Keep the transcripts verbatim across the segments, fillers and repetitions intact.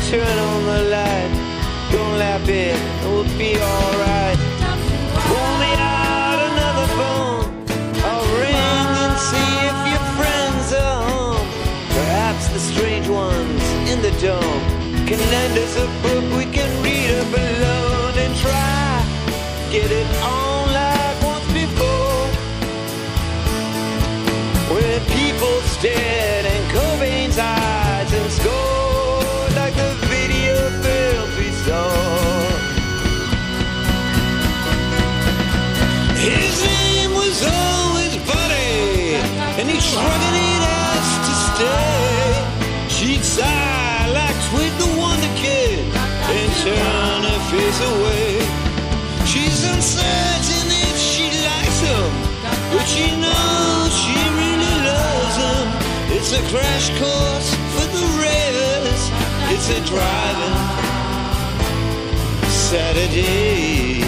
turn on the light. Don't laugh it, it'll be alright. Pull me out another phone. I'll ring and see if your friends are home. Perhaps the strange ones in the dome can lend us a book we can read up alone and try get it on like once before. When people stared and Cobain's eyes and scored like the video films we saw. His name was always Buddy, and he shrugged it ass to stay. She'd sigh like Twig the Wonder Kid and turn her face away. She's uncertain if she likes him, but she knows she really loves him. It's a crash course for the ravers. It's a driving Saturday.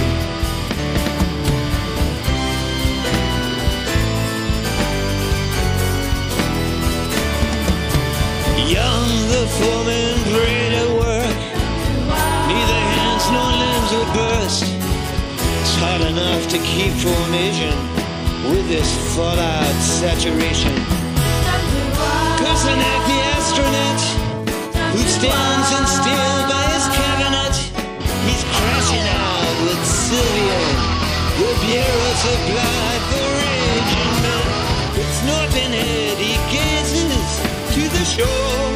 Young, the foreman prayed at work. Neither hands nor limbs would burst. It's hard enough to keep formation with this fallout saturation. Kusanek, the astronaut, who stands in still by his cabinet, he's crashing out with Sylvia. The bureau supplied for raging men. It's northern head, he gazes to the shore.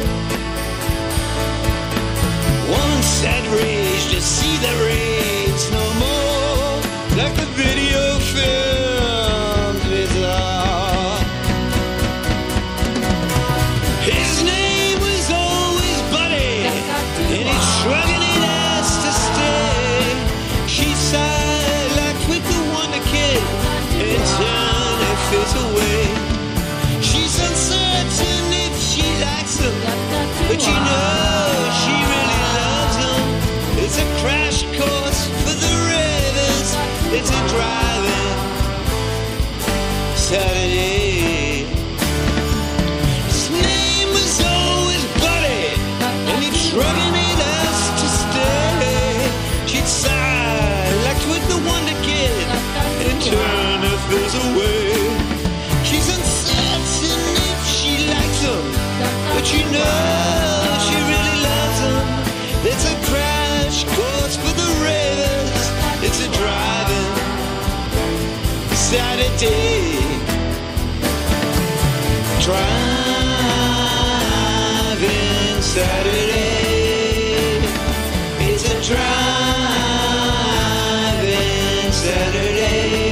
One sad rage to see the raids no more, like the video films we saw. His name was always Buddy, and he's shrugging it ass to stay. She sighed like Twig the Wonder Kid and turned her face away. She's uncertain if she likes him, but you know she really loves him. It's a crash course for the ravers. It's a driving Saturday. His name was always Buddy, and he'd shrugging it ass to stay. She'd sigh like Twig the Wonder Kid and turn her face away. She's uncertain if she likes him, but you know she really loves him. It's a crash course for the ravers. It's a driving Saturday. Driving Saturday. It's a driving Saturday.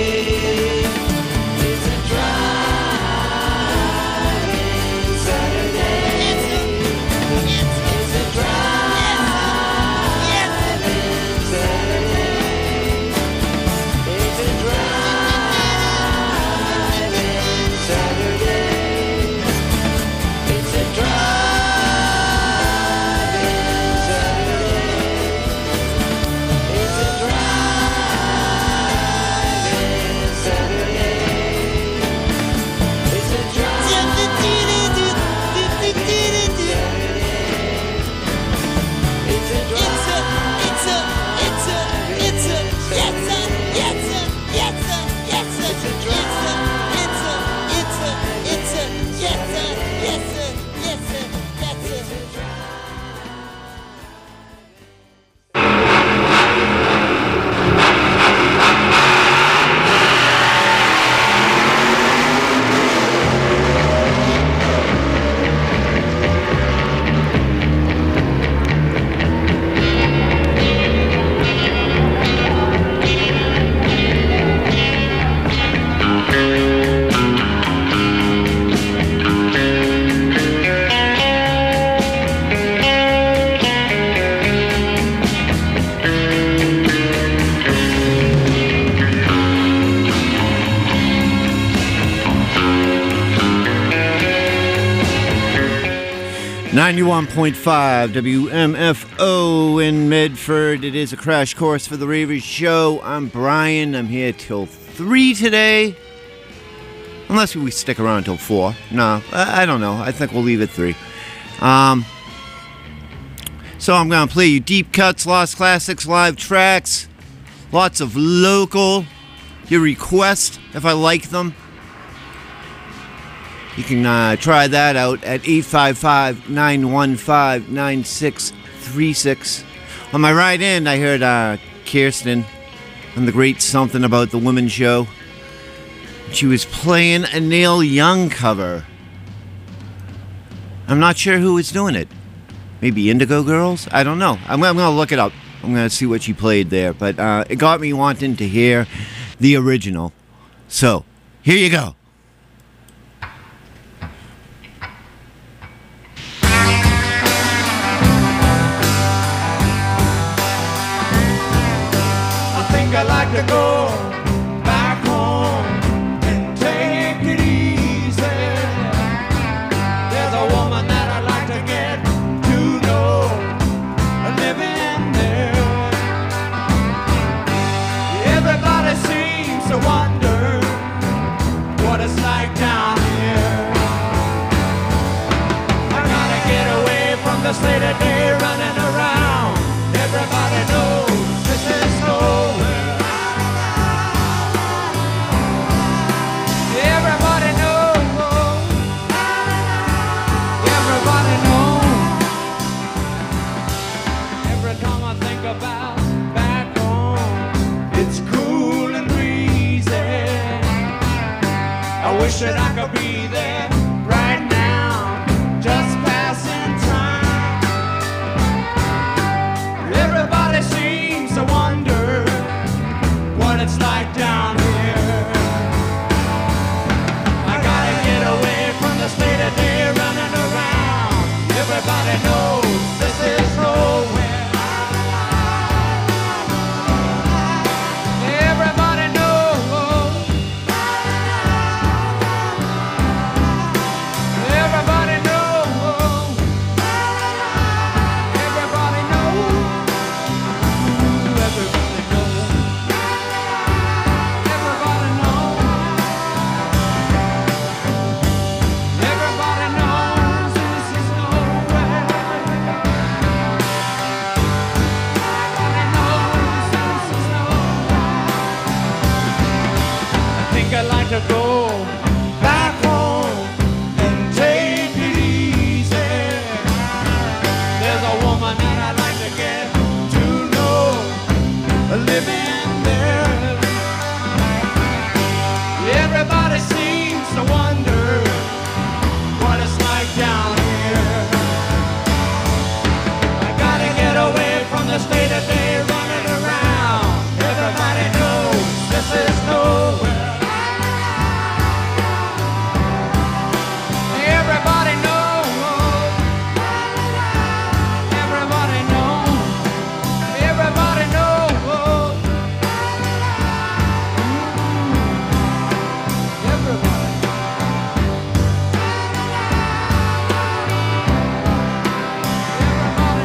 ninety-one point five W M F O in Medford. It is a crash course for the Ravers show. I'm Brian. I'm here till three today. Unless we stick around till four. No, I, I don't know. I think we'll leave at three. Um, So I'm going to play you deep cuts, lost classics, live tracks, lots of local, your request if I like them. You can uh, try that out at eight five five, nine one five, nine six three six. On my right end, I heard uh, Kirsten on the great Something About the Women show. She was playing a Neil Young cover. I'm not sure who was doing it. Maybe Indigo Girls? I don't know. I'm, I'm going to look it up. I'm going to see what she played there. But uh, it got me wanting to hear the original. So, here you go. I think I'd like to go back home and take it easy. There's a woman that I'd like to get to know, living there. Everybody seems to wonder what it's like down here. I gotta get away from the state of day running around. Everybody knows this is nowhere. Everybody knows. Everybody knows. Every time I think about back home, it's cool and breezy. I wish that I could be there right now, just passing time. Everybody seems to wonder what it's like down here. I gotta get away from the state of day running around. Everybody knows this is nowhere. Everybody knows. Everybody knows. Everybody knows. Everybody knows. Everybody knows. Everybody knows this is nowhere. Everybody knows this is nowhere. I think I'd like to go back home and take it easy. There's a woman that I'd like to get to know, living there. Everybody seems to wonder what it's like down here. I gotta get away from the state of day running around. Everybody knows this is nowhere. Everybody knows. Everybody knows. Everybody knows. Everybody. Everybody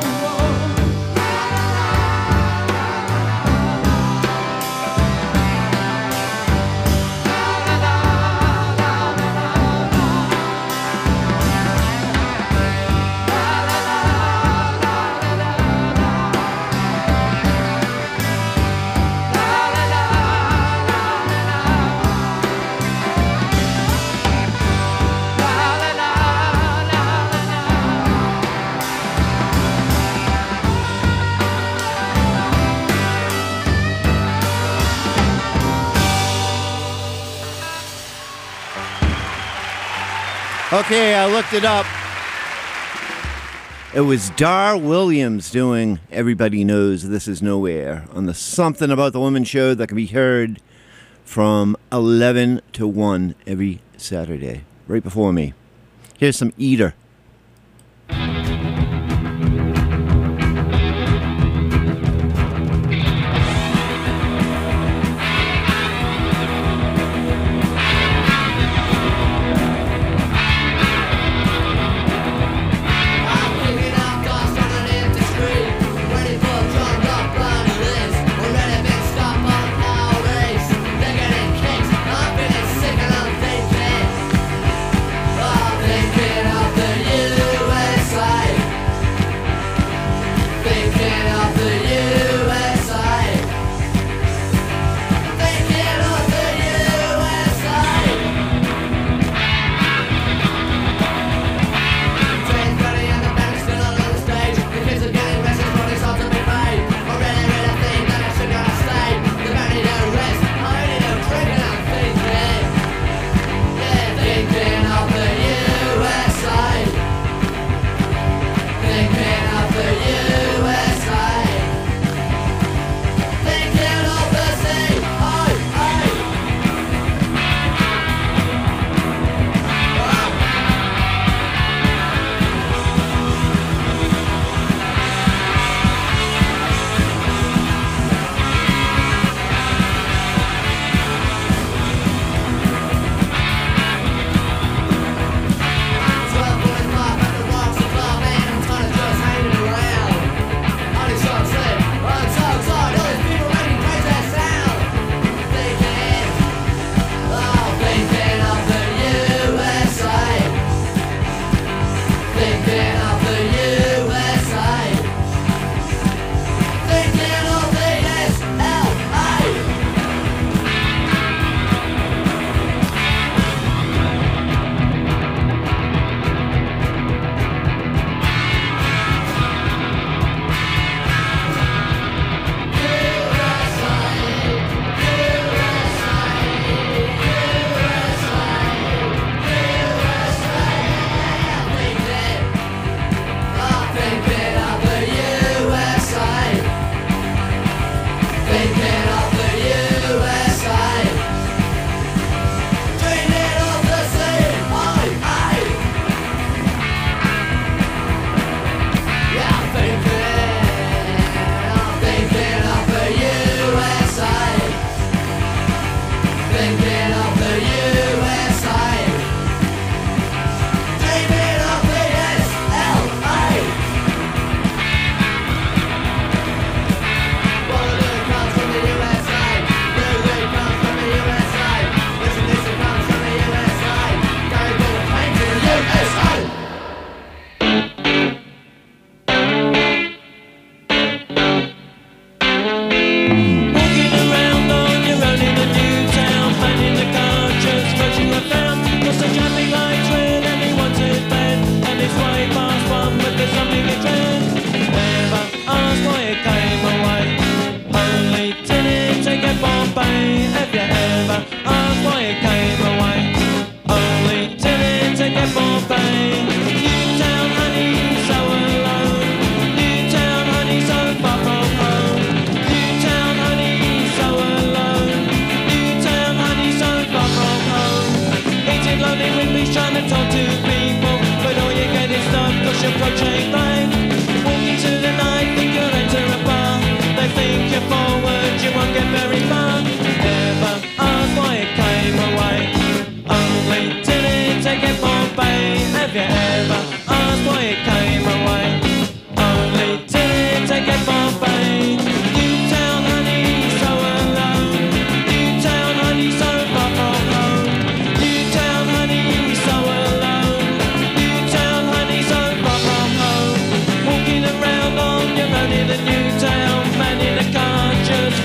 Okay, I looked it up. It was Dar Williams doing Everybody Knows This Is Nowhere on the Something About the Women show that can be heard from eleven to one every Saturday, right before me. Here's some Eater. Thinking of the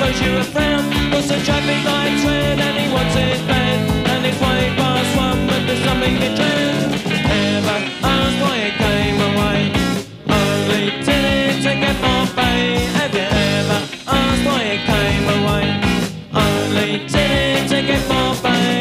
shows you a friend. Was a traffic light red and he wants his bed. And he's way past one, but there's something he dread. Ever asked why he came away? Only did it to get more pay. Have you ever asked why he came away? Only did it to get more pay.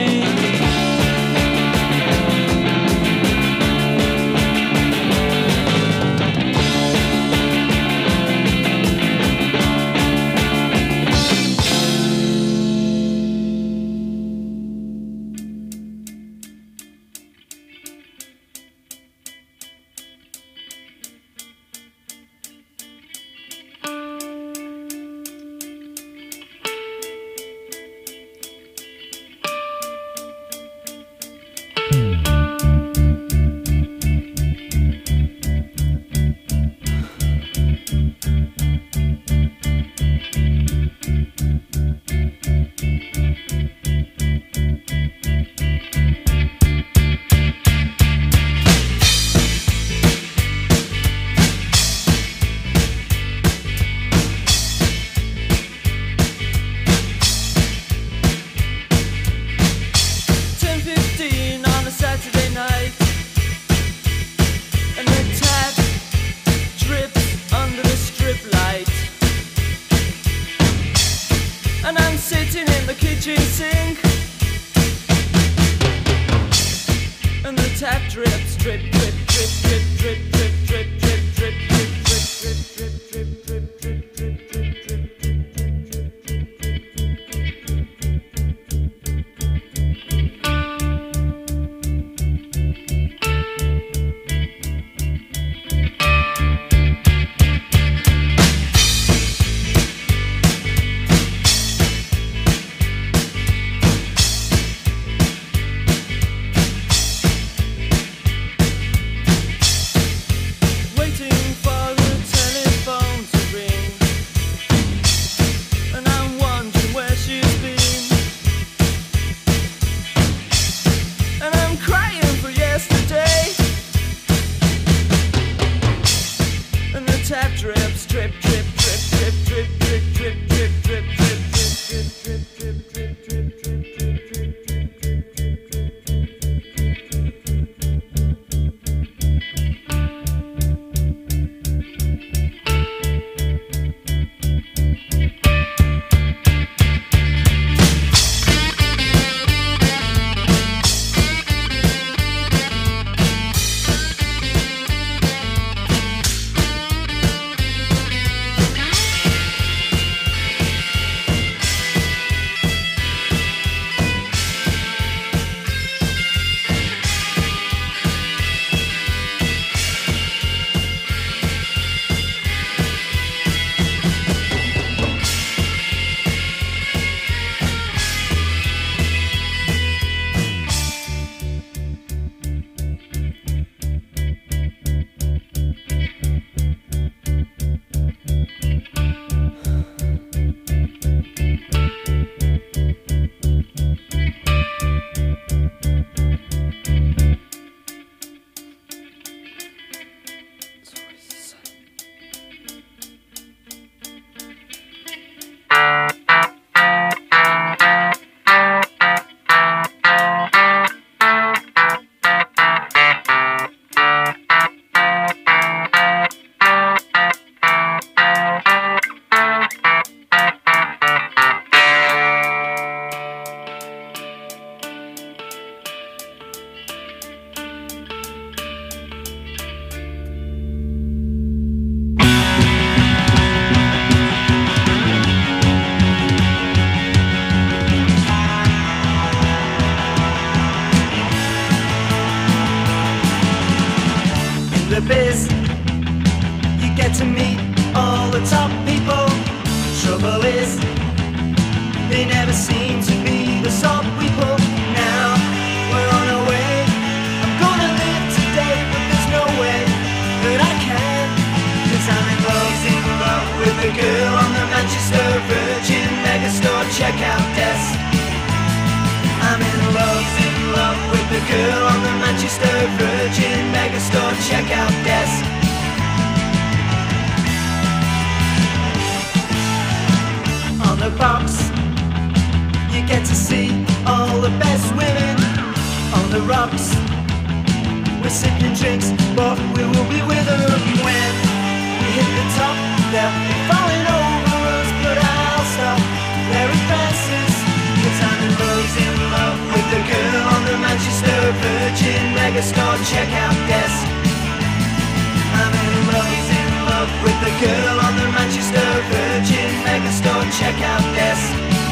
get to see all the best women on the rocks. We're sipping drinks, but we will be with them when we hit the top. They'll be falling over us, but I'll stop Larry Francis, 'cause I'm in love, he's in love with the girl on the Manchester Virgin Megastore checkout desk. I'm in love, he's in love with the girl on the Manchester Virgin Megastore checkout desk.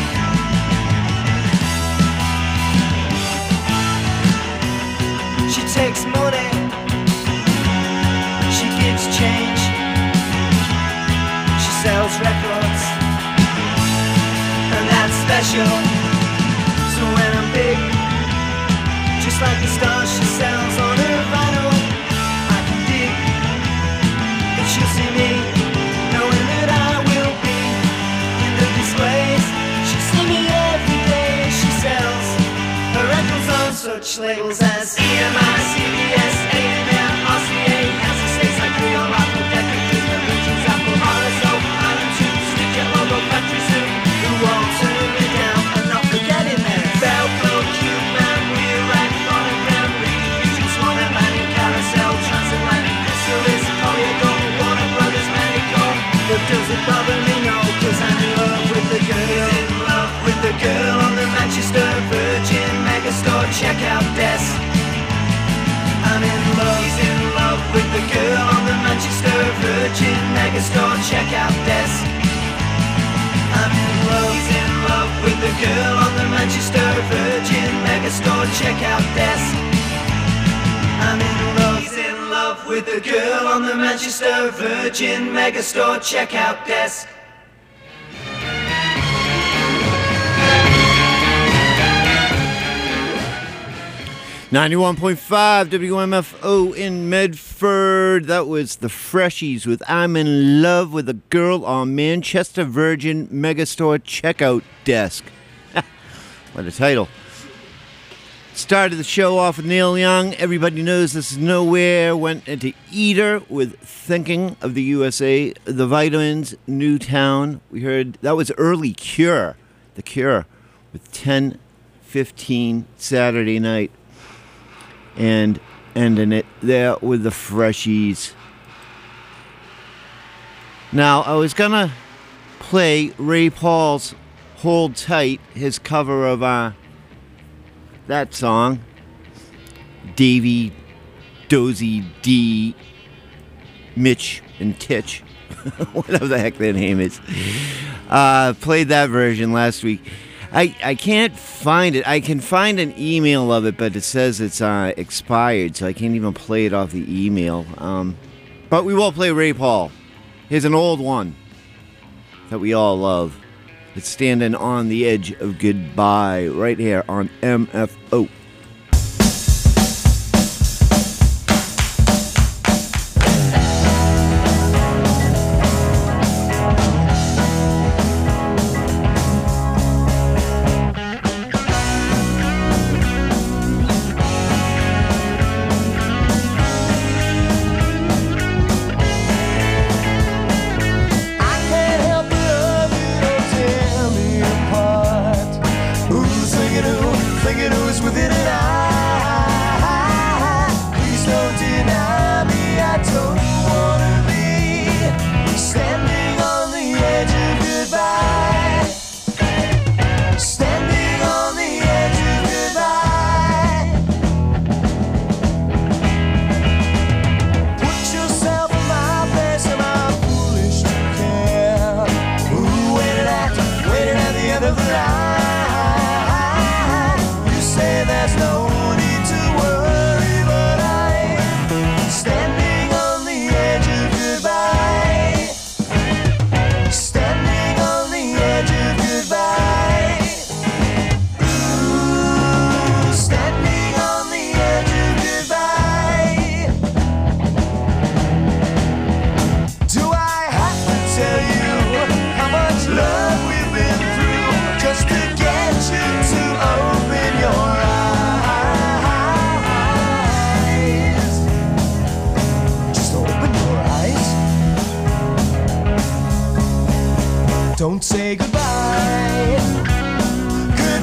She takes money, she gives change, she sells records, and that's special. So when I'm big, just like the stars she sells on her vinyl, I can dig that she'll see me, knowing that I will be in the displays. She'll see me every day as she sells her records on such labels as E M I, C B S, A and M, R C A, as the states like Creole, Apple, Decca, Disney, Regions, Apple, R S O, Island two, Stitcher, Logo, Country Zoo, who won't turn me down and not forgetting them. Velcro, Cube Man, We're Rack, Monogram, Reed, Fusion, Swan and Manning, Carousel, Transatlantic, Chrysalis, Polyago, Warner Brothers, Manico. But does it bother me? No, 'cause I'm in love with the girl, in love with the girl on the Manchester Virgin Megastore checkout desk. I'm in love, he's in love with the girl on the Manchester Virgin Megastore checkout desk. I'm in love, he's in love with the girl on the Manchester Virgin Megastore checkout desk. I'm in love, he's in love with the girl on the Manchester Virgin Megastore checkout desk. ninety-one point five W M F O in Medford. That was the Freshies with I'm in Love with a Girl on Manchester Virgin Megastore Checkout Desk. What a title. Started the show off with Neil Young. Everybody knows this is nowhere. Went into Eater with Thinking of the U S A. The Vitamins, Newtown. We heard that was early Cure. The Cure with ten fifteen Saturday night. And ending it there with the Freshies. Now, I was going to play Ray Paul's Hold Tight, his cover of uh, that song, Davey, Dozy, D, Mitch, and Titch, whatever the heck their name is. Uh, played that version last week. I, I can't find it. I can find an email of it, but it says it's uh, expired, so I can't even play it off the email. Um, but we will play Ray Paul. Here's an old one that we all love. It's Standing on the Edge of Goodbye right here on M F O. Don't say goodbye. Goodbye.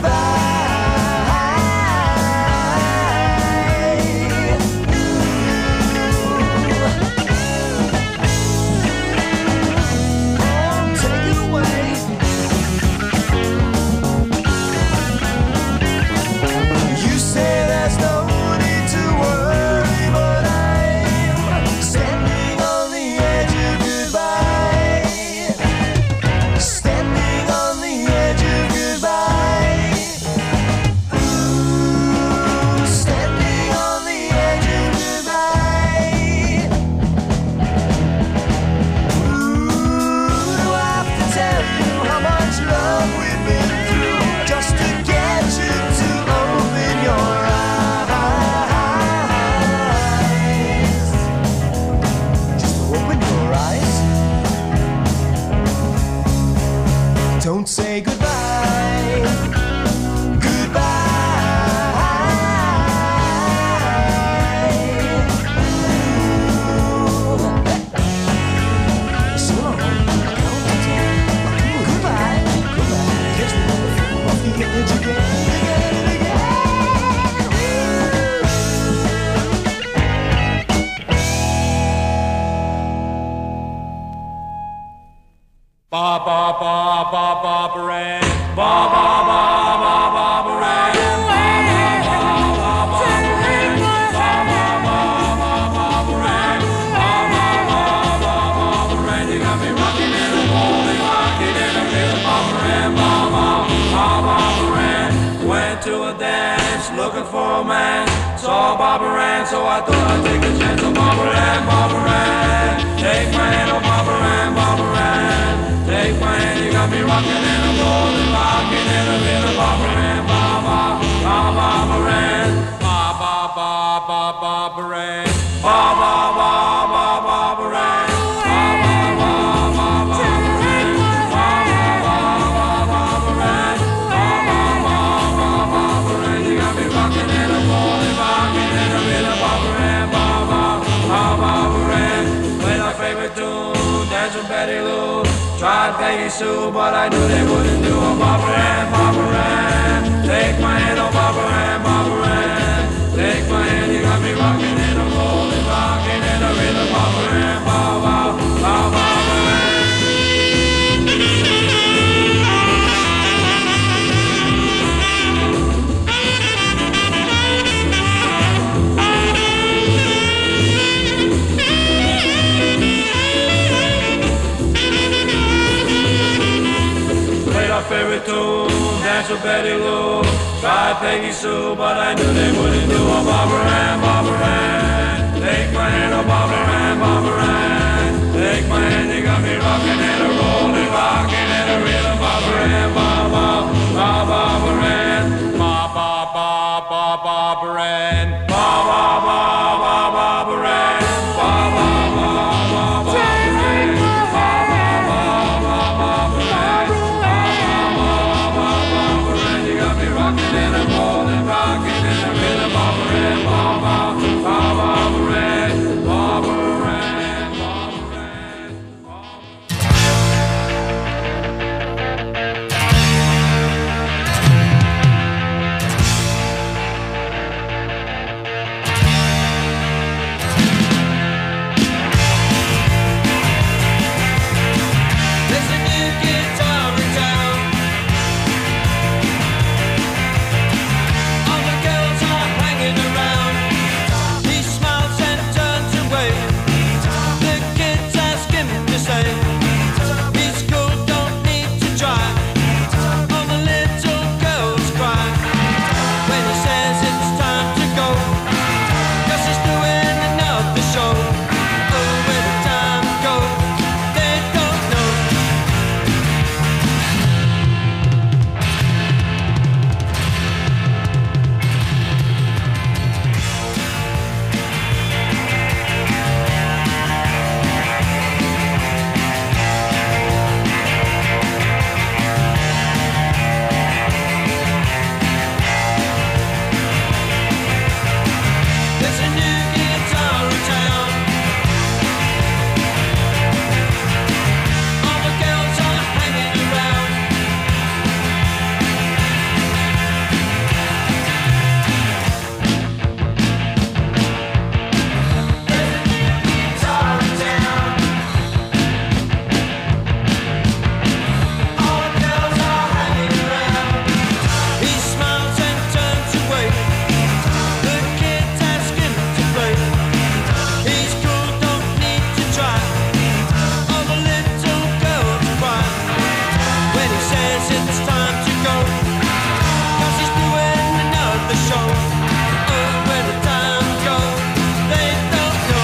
says it's time to go, 'cause he's doing another show. Oh, where the time goes, they don't know.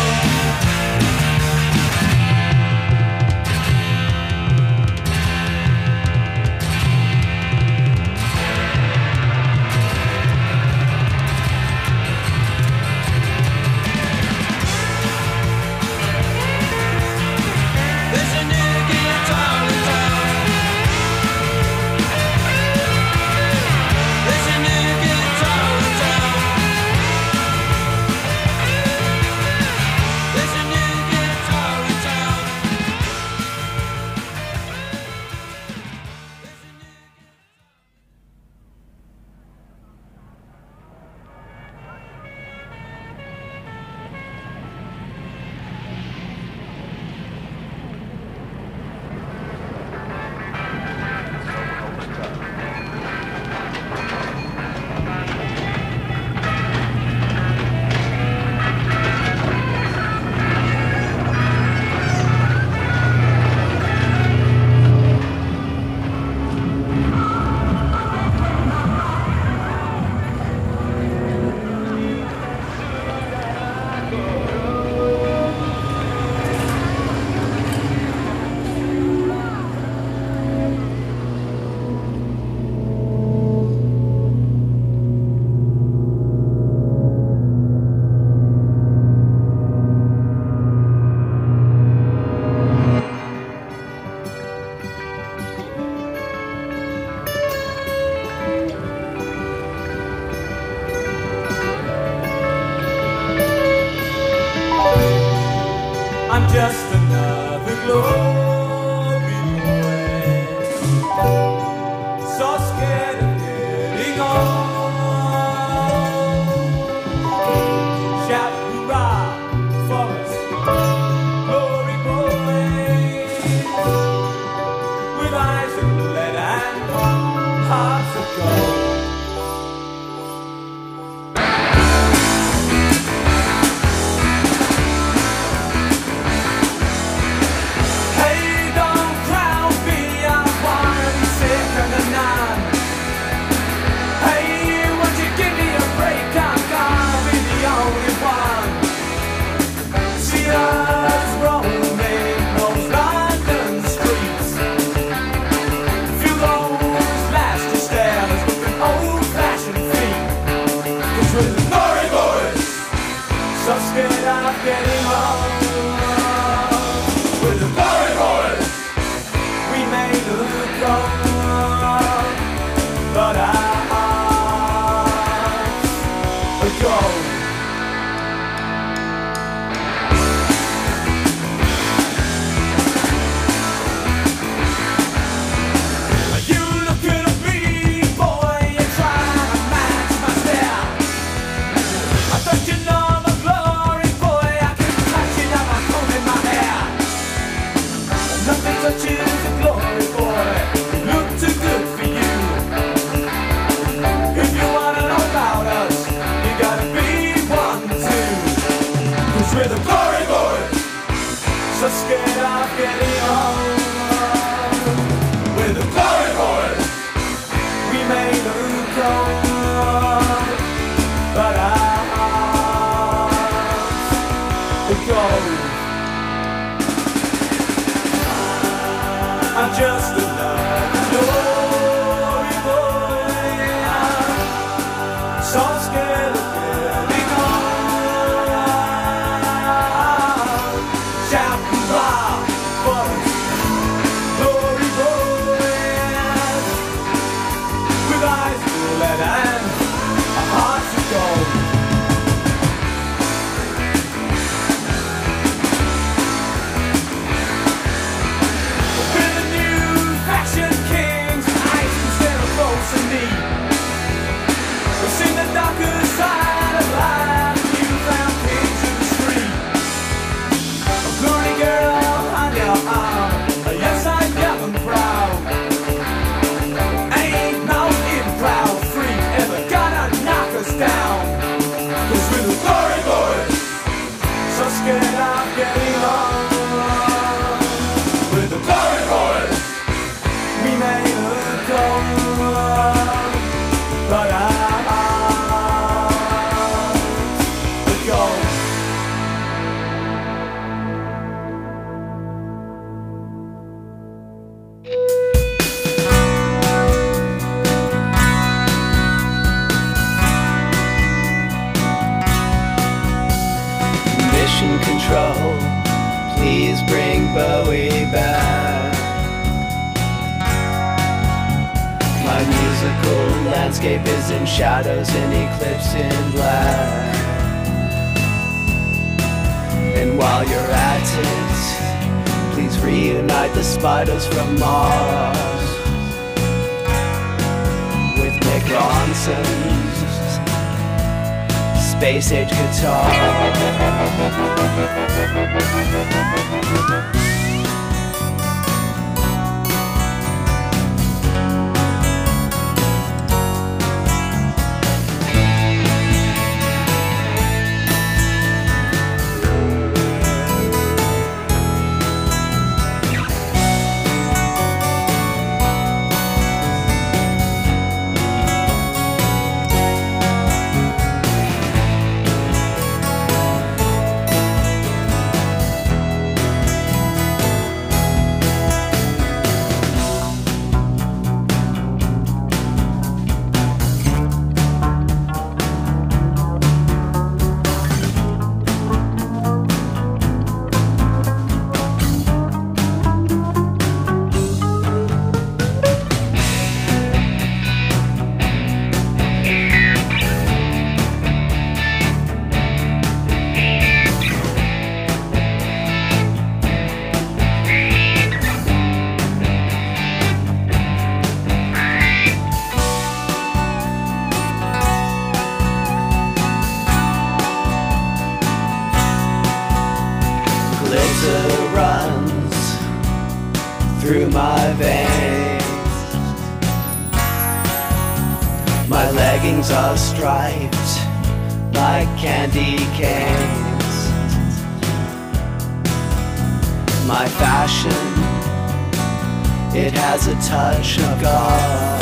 There's a new guitar in town. There's a new guitar in town. There's a new guitar in town. I'm just another glory boy, so scared of getting old. Shout hurrah for us, glory boys, with eyes of lead and hearts of gold. Hey, don't crown me, I wanna be saved. Mission control, please bring Bowie back. My musical landscape is in shadows and eclipse in black. And while you're at it, please reunite the spiders from Mars with Mick Ronson's space age guitar. Glitter runs through my veins. My leggings are striped like candy canes. My fashion, it has a touch of God,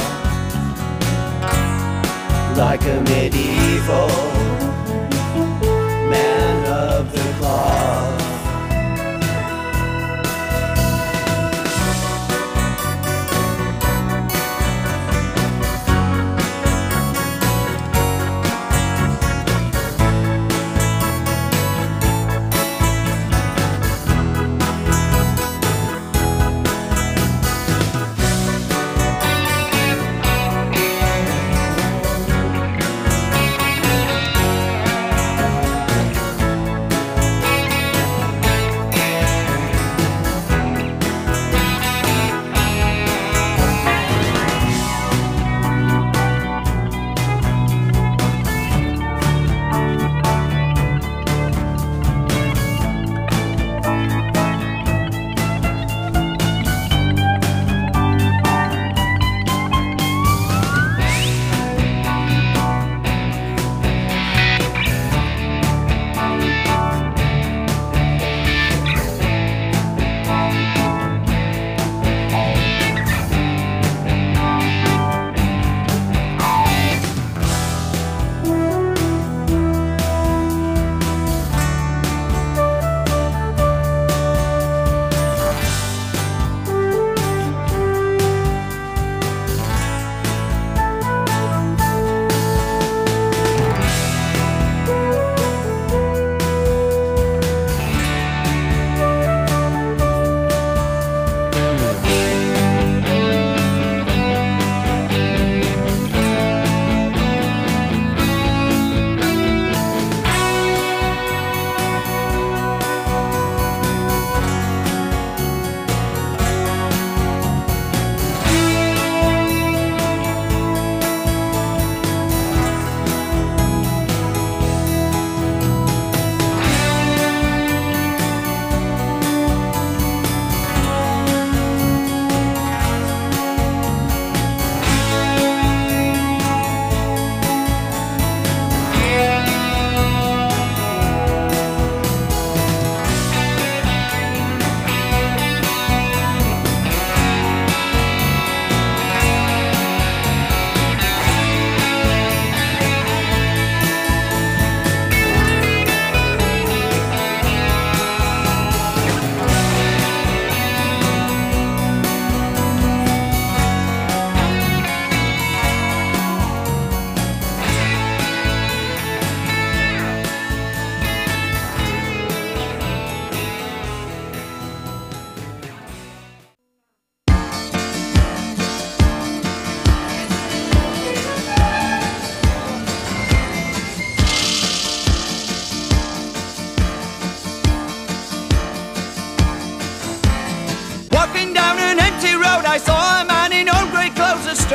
like a medieval man of the cloth.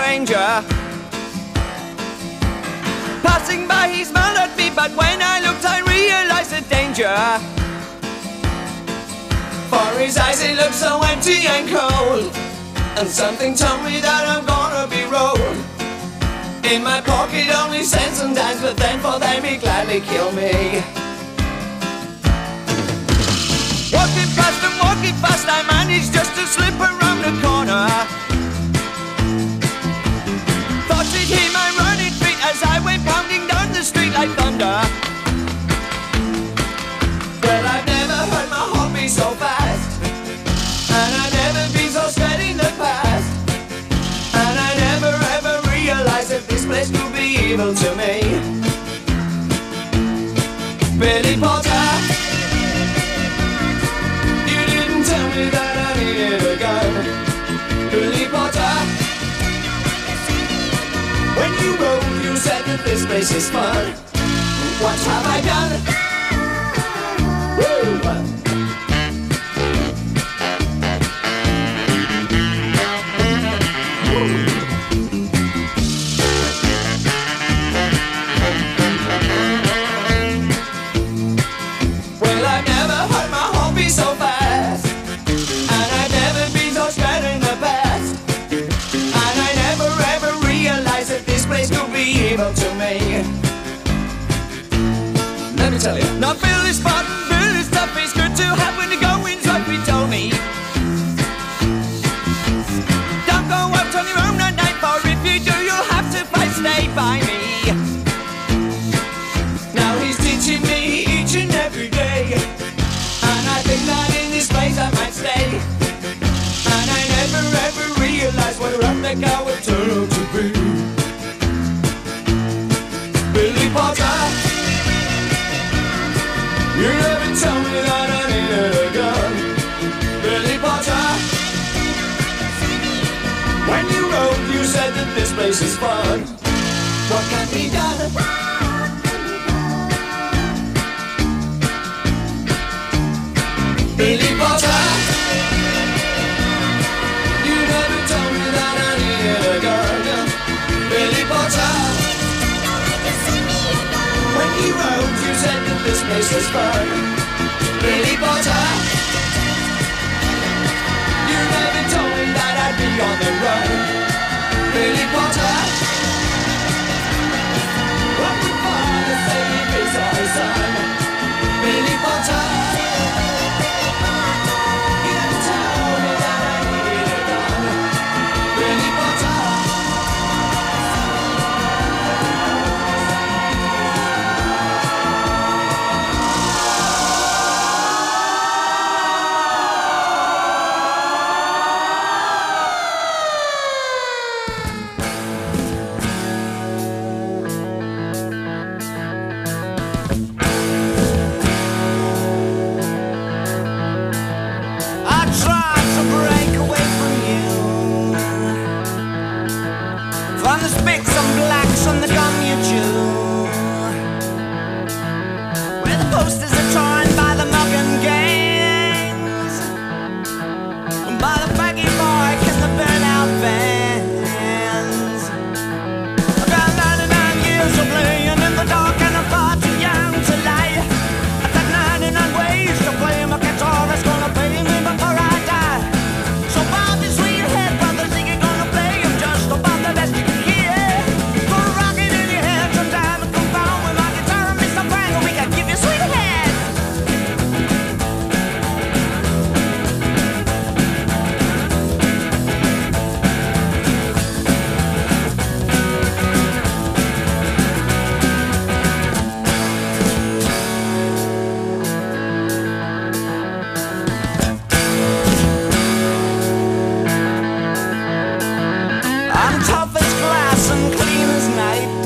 stranger. Passing by, he smiled at me, but when I looked, I realized the danger. For his eyes, they looked so empty and cold, and something told me that I'm gonna be rolled. In my pocket, only cents and dimes, but then for them, he'd gladly kill me. Walking fast and walking fast, I managed just to slip around the corner. Thought he'd hear my running feet as I went pounding down the street like thunder. Well, I've never heard my heart beat so fast, and I've never been so scared in the past, and I never ever realized that this place could be evil to me. Billy Potter, you didn't tell me that I needed a gun. Billy Potter, when you wrote, you said that this place is fun. What have I done? Woo! Well, I've never heard my heart beat so fast, and I've never been so scared in the past, and I never ever realized that this place could be evil to me. Let me tell you. Now Billy Spartan, Billy stuff is good to have when the going's right, he told me. Don't go out on your own at night, for if you do, you'll have to fight, stay by me. Now he's teaching me each and every day, and I think that in this place I might stay. And I never ever realized what a rough neck I would turn out to be. Billy Potter, you never told me that I needed a gun. Billy Potter, when you wrote, you said that this place is fun. What can be done? Billy Potter, you never told me that I needed a gun. Billy Potter, when you wrote, you said that this place was fun. Billy Potter, you never told me that I'd be on the run. Billy Potter, what would father say if he saw his son? Billy Potter, you never told me that I needed a gun. Billy Potter. I tried to break away from you, from the spicks and blacks and the gum you chew, where the posters are torn by the mugging gangs, by the baggy bike and the burnout vans. I've got ninety-nine years of playing in the dark and I'm far too young to lie. I've got ninety-nine ways to play my guitar, it's gonna pay me before I die. So bob your sweet head, brother, think you're gonna play him just about the best you can hear. Put a rocket in your head sometime and come down with my guitar and Mister Frank, and we can give you sweet head. I'm tough as glass and clean as night.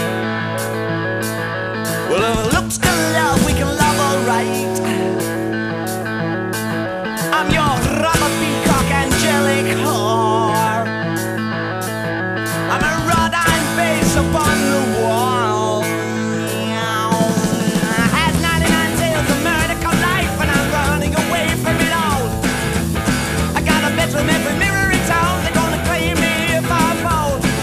Well, if looks can love, we can love alright. I'm your rubber peacock angelic whore. I'm a wrought iron face upon the wall. I had ninety-nine tales of murder come life, and I'm running away from it all. I got a bedroom every mirror in town, they're gonna claim me if I fall.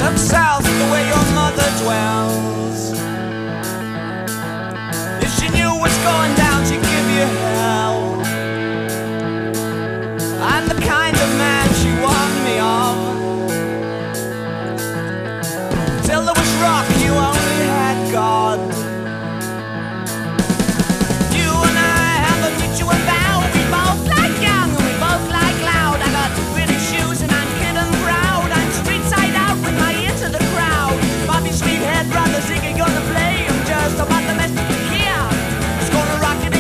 Look south the way your mother dwells. If she knew what's going down, she'd give you hell. I'm the kind of man she warned me of. Till there was rock and you only had God. You and I have a mutual vow. We both like young and we both like loud. I got pretty shoes and I'm kid and proud. I'm street side out with my ear to the crowd. Bobby Sweethead, brother Ziggy gonna play him just about the best he can hear. It's gonna rock it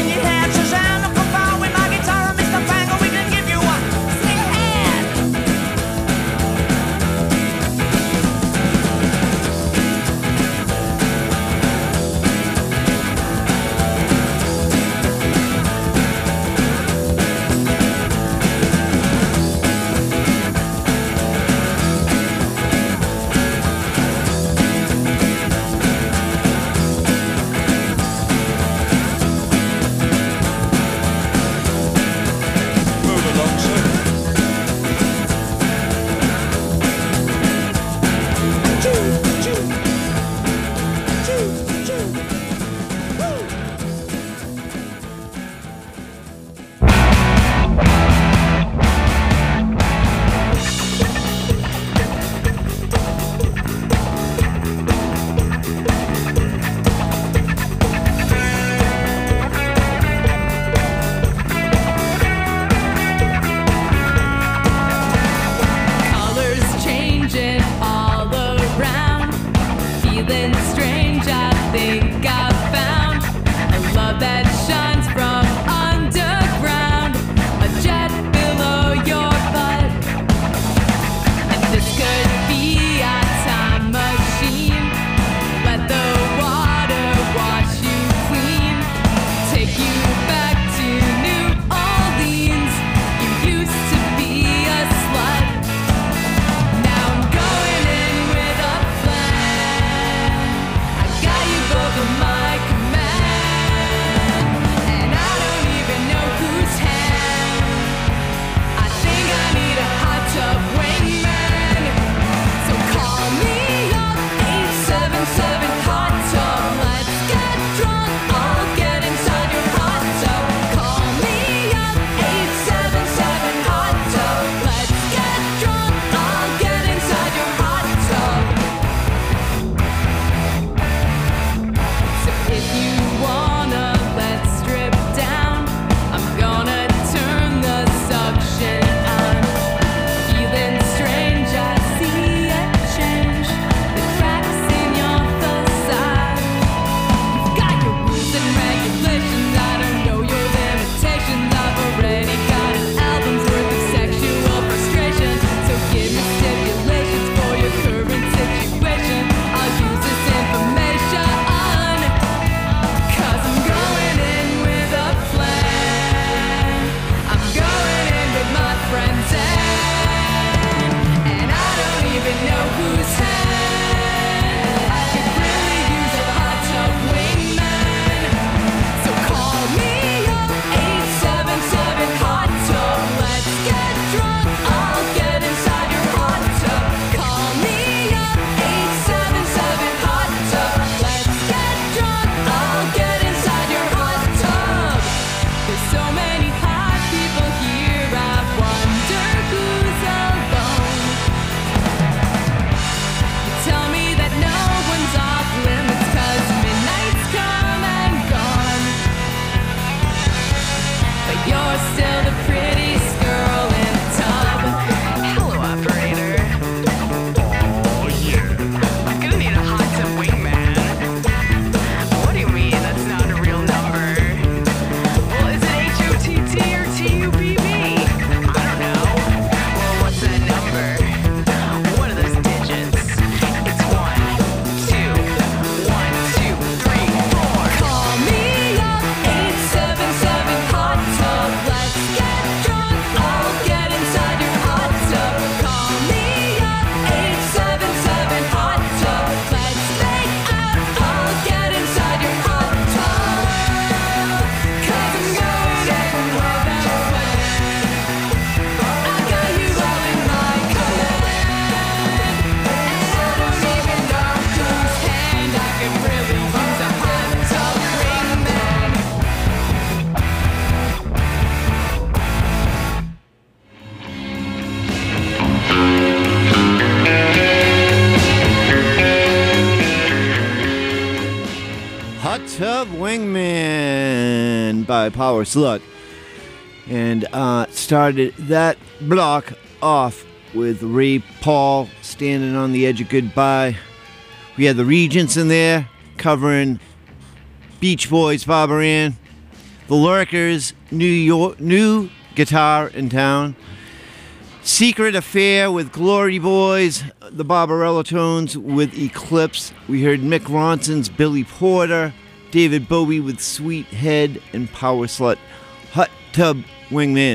Wingman by Power Slut. And uh, started that block off with Ray Paul, Standing on the Edge of Goodbye. We had the Regents in there covering Beach Boys, Barbara Ann. The Lurkers, New York, New Guitar in Town. Secret Affair with Glory Boys. The Barbarella Tones with Eclipse. We heard Mick Ronson's Billy Porter. David Bowie with Sweet Head and Power Slut. Hot Tub Wingman.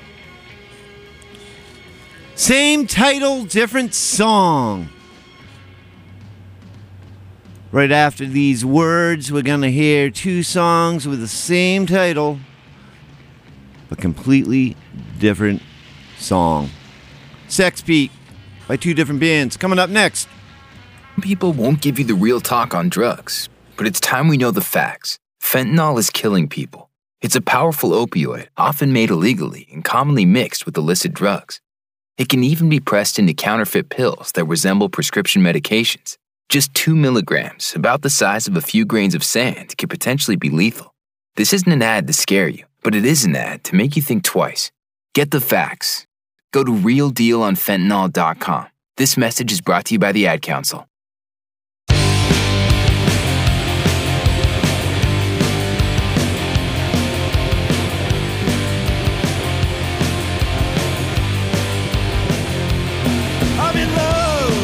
Same title, different song. Right after these words, we're going to hear two songs with the same title, but completely different song. Sex Beat by two different bands. Coming up next. People won't give you the real talk on drugs, but it's time we know the facts. Fentanyl is killing people. It's a powerful opioid, often made illegally and commonly mixed with illicit drugs. It can even be pressed into counterfeit pills that resemble prescription medications. Just two milligrams, about the size of a few grains of sand, could potentially be lethal. This isn't an ad to scare you, but it is an ad to make you think twice. Get the facts. Go to real deal on fentanyl dot com. This message is brought to you by the Ad Council. I'm in love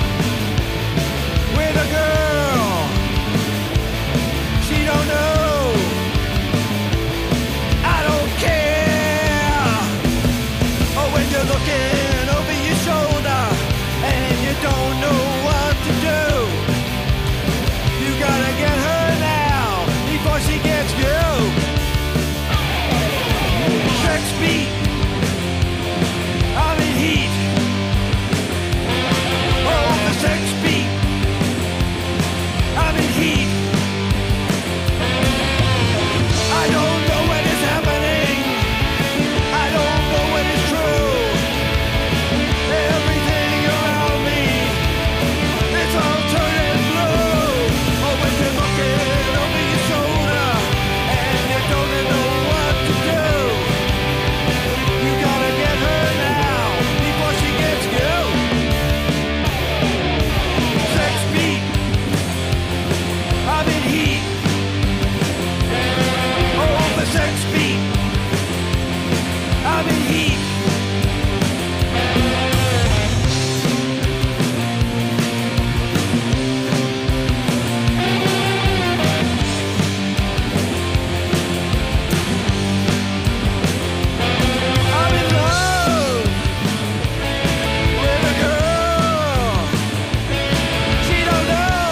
with a girl. She don't know. I don't care. Oh, when you're looking over your shoulder and you don't know what to do, you gotta get her now before she gets you. Sex beat. I'm in heat. Oh, the sex beat. I'm in heat. I don't know what is happening. I don't know what is true. Everything around me, it's all turning blue. Oh, when you're looking over your shoulder and you don't know what to do, you gotta get her now before she gets you. Sex beat. I'm in heat. Oh, the sex beat. I'm in heat. I'm in love with a girl. She don't know.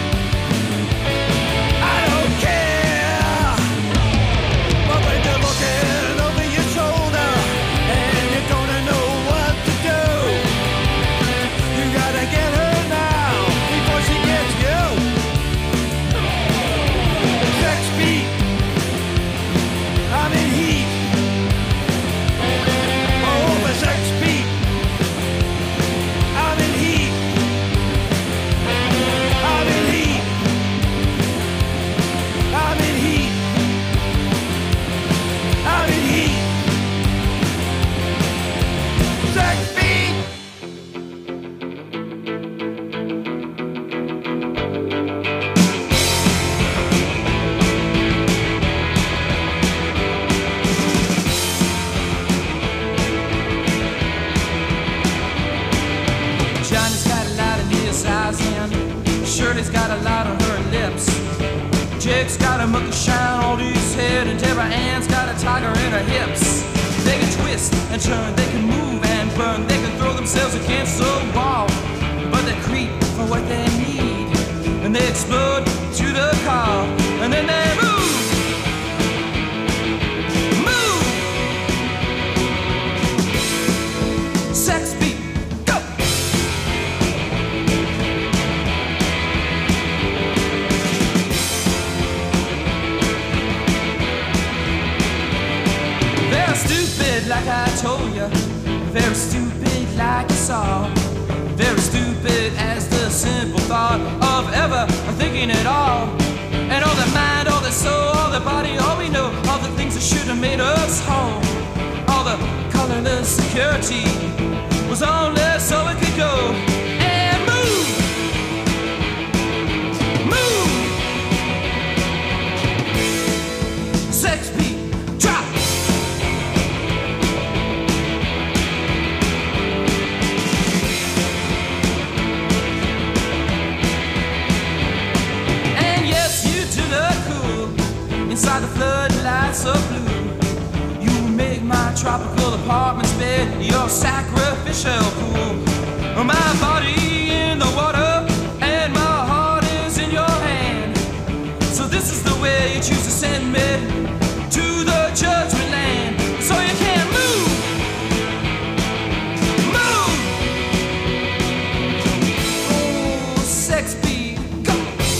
I don't care. But when you're looking over your shoulder and you don't know what to do, you gotta get her now before she gets you. Sex beat. I'm in heat. Oh, the sex beat. I'm in heat. I'm in heat. I'm in heat. I'm in heat. Sex beat. Johnny's got a lot in his eyes and Shirley's got a lot on her lips. Jake's got a mucky shine on his head and Deborah Ann's got a tiger in her hips. They can twist and turn, they can move and burn, they can throw themselves against the wall, but they creep for what they need and they explode to the call and then they move. Move. Sex beat. Go. Very stupid, like I told you. Very stupid, like you saw. Very stupid as the simple thought of ever thinking at all. And all their mind, all their soul security was only so it could go and move, move. Sex beat, drop. And yes, you do look cool inside the floodlights of blue. Make my tropical apartment's bed your sacrificial pool. My body in the water and my heart is in your hand. So this is the way you choose to send me to the judgment land. So you can't move, move. Oh, sex beat, go.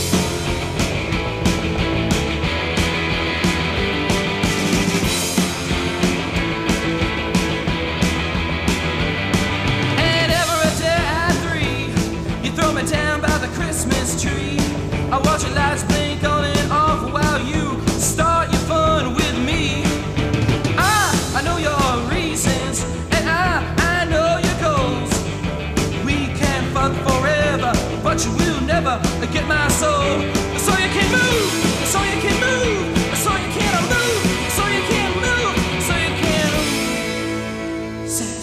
Down by the Christmas tree, I watch your lights blink on and off while you start your fun with me. I, I know your reasons, and I, I know your goals. We can fuck forever, but you will never get my soul. So you can move, so you can move, so you can't move, so you can't move, so you can't move. Sex.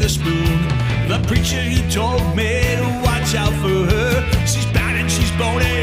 The preacher, he told me to watch out for her. She's bad and she's bony.